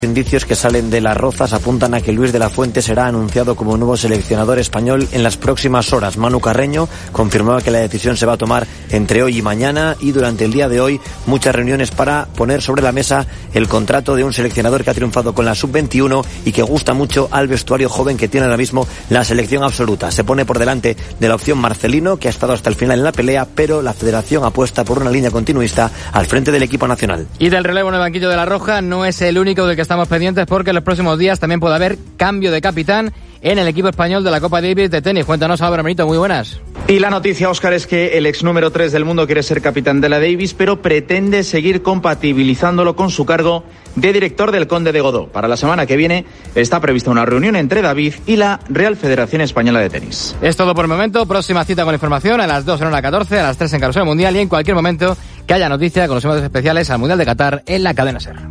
Indicios que salen de Las Rozas apuntan a que Luis de la Fuente será anunciado como nuevo seleccionador español en las próximas horas. Manu Carreño confirmaba que la decisión se va a tomar entre hoy y mañana, y durante el día de hoy muchas reuniones para poner sobre la mesa el contrato de un seleccionador que ha triunfado con la Sub-21 y que gusta mucho al vestuario joven que tiene ahora mismo la selección absoluta. Se pone por delante de la opción Marcelino, que ha estado hasta el final en la pelea, pero la federación apuesta por una línea continuista al frente del equipo nacional. Y del relevo en el banquillo de La Roja no es el único del que estamos pendientes, porque en los próximos días también puede haber cambio de capitán en el equipo español de la Copa Davis de tenis. Cuéntanos, Álvaro Benito, muy buenas. Y la noticia, Óscar, es que el ex número 3 del mundo quiere ser capitán de la Davis, pero pretende seguir compatibilizándolo con su cargo de director del Conde de Godó. Para la semana que viene está prevista una reunión entre David y la Real Federación Española de Tenis. Es todo por el momento. Próxima cita con información a las 2 en hora 14, a las 3 en Carrusel Mundial, y en cualquier momento que haya noticia con los eventos especiales al Mundial de Qatar en la cadena SER.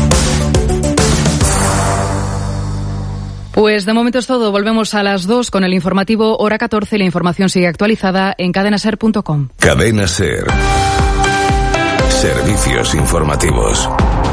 Pues de momento es todo. Volvemos a las 2 con el informativo hora 14. La información sigue actualizada en cadenaser.com. Cadena SER. Servicios informativos.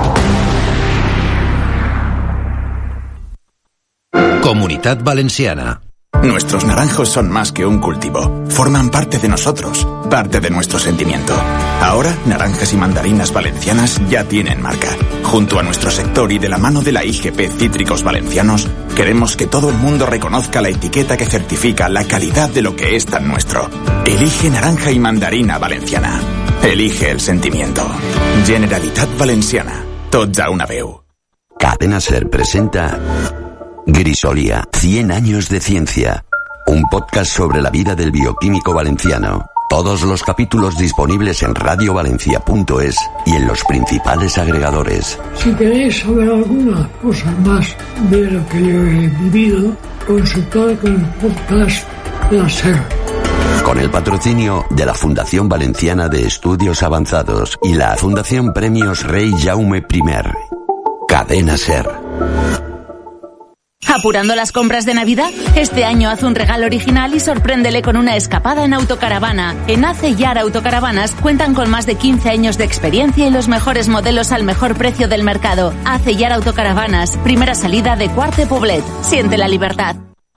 Comunitat Valenciana. Nuestros naranjos son más que un cultivo. Forman parte de nosotros, parte de nuestro sentimiento. Ahora, Naranjas y Mandarinas Valencianas ya tienen marca. Junto a nuestro sector y de la mano de la IGP Cítricos Valencianos, queremos que todo el mundo reconozca la etiqueta que certifica la calidad de lo que es tan nuestro. Elige Naranja y Mandarina Valenciana. Elige el sentimiento. Generalitat Valenciana. Tots a una veu. Cadena SER presenta Grisolia, 100 años de ciencia. Un podcast sobre la vida del bioquímico valenciano. Todos los capítulos disponibles en radiovalencia.es y en los principales agregadores. Si queréis saber alguna cosa más de lo que yo he vivido, consultad con el podcast La SER. Con el patrocinio de la Fundación Valenciana de Estudios Avanzados y la Fundación Premios Rey Jaume I. Cadena SER. ¿Apurando las compras de Navidad? Este año haz un regalo original y sorpréndele con una escapada en autocaravana. En ACE y ARA Autocaravanas cuentan con más de 15 años de experiencia y los mejores modelos al mejor precio del mercado. ACE y ARA Autocaravanas, primera salida de Quart de Poblet. Siente la libertad.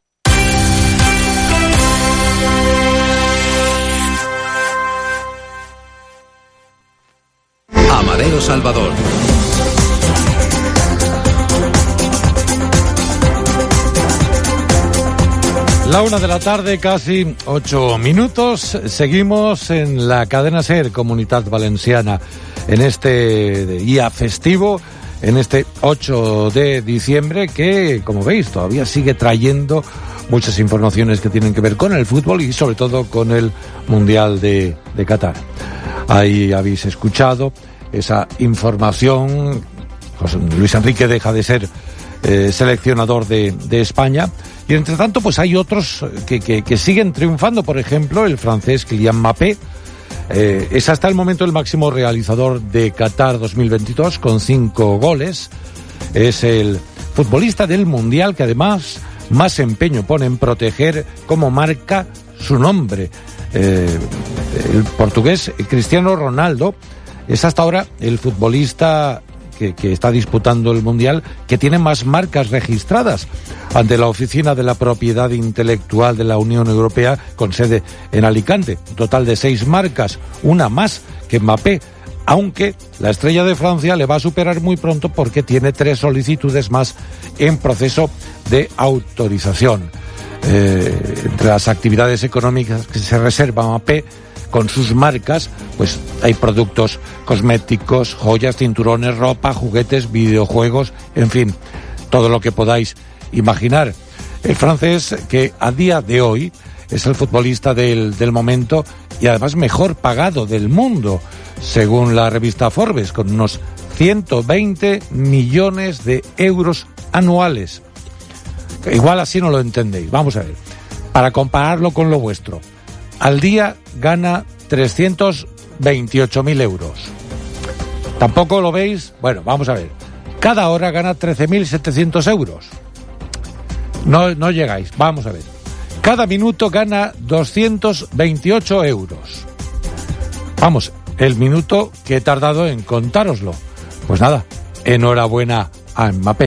Amadeo Salvador. La 1 de la tarde, casi 8 minutos. Seguimos en la cadena SER, Comunitat Valenciana, en este día festivo, en este 8 de diciembre, que, como veis, todavía sigue trayendo muchas informaciones que tienen que ver con el fútbol y sobre todo con el Mundial de Qatar. Ahí habéis escuchado esa información. José Luis Enrique deja de ser seleccionador de España. Y entre tanto, pues hay otros que siguen triunfando. Por ejemplo, el francés Kylian Mbappé es hasta el momento el máximo realizador de Qatar 2022 con 5 goles. Es el futbolista del Mundial que además más empeño pone en proteger como marca su nombre. El portugués Cristiano Ronaldo es hasta ahora el futbolista que está disputando el Mundial que tiene más marcas registradas ante la Oficina de la Propiedad Intelectual de la Unión Europea con sede en Alicante. Un total de 6 marcas, una más que Mbappé, aunque la estrella de Francia le va a superar muy pronto porque tiene 3 solicitudes más en proceso de autorización. Entre las actividades económicas que se reserva Mbappé con sus marcas, pues hay productos cosméticos, joyas, cinturones, ropa, juguetes, videojuegos, en fin, todo lo que podáis imaginar. El francés, que a día de hoy es el futbolista del momento y además mejor pagado del mundo, según la revista Forbes, con unos 120 millones de euros anuales. Igual así no lo entendéis. Vamos a ver, para compararlo con lo vuestro. Al día gana 328.000 euros. ¿Tampoco lo veis? Bueno, vamos a ver. Cada hora gana 13.700 euros. No llegáis. Vamos a ver. Cada minuto gana 228 euros. Vamos, el minuto que he tardado en contároslo. Pues nada, enhorabuena a Mbappé.